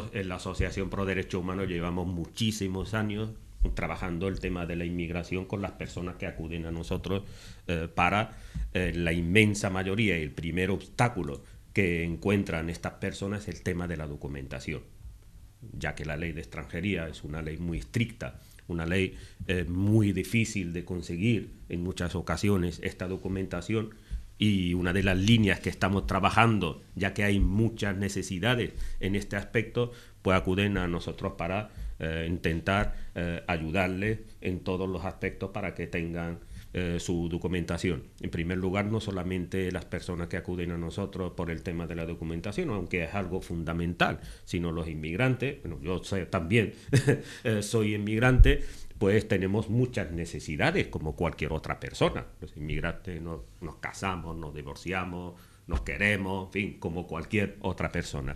nosotros en la Asociación Pro Derechos Humanos llevamos muchísimos años trabajando el tema de la inmigración con las personas que acuden a nosotros para la inmensa mayoría. El primer obstáculo que encuentran estas personas es el tema de la documentación, ya que la ley de extranjería es una ley muy estricta, una ley muy difícil de conseguir en muchas ocasiones esta documentación, y una de las líneas que estamos trabajando, ya que hay muchas necesidades en este aspecto, pues acuden a nosotros para intentar ayudarles en todos los aspectos para que tengan su documentación. En primer lugar, no solamente las personas que acuden a nosotros por el tema de la documentación, aunque es algo fundamental, sino los inmigrantes. Bueno, yo también soy inmigrante, pues tenemos muchas necesidades como cualquier otra persona. Los inmigrantes nos casamos, nos divorciamos, nos queremos, en fin, como cualquier otra persona.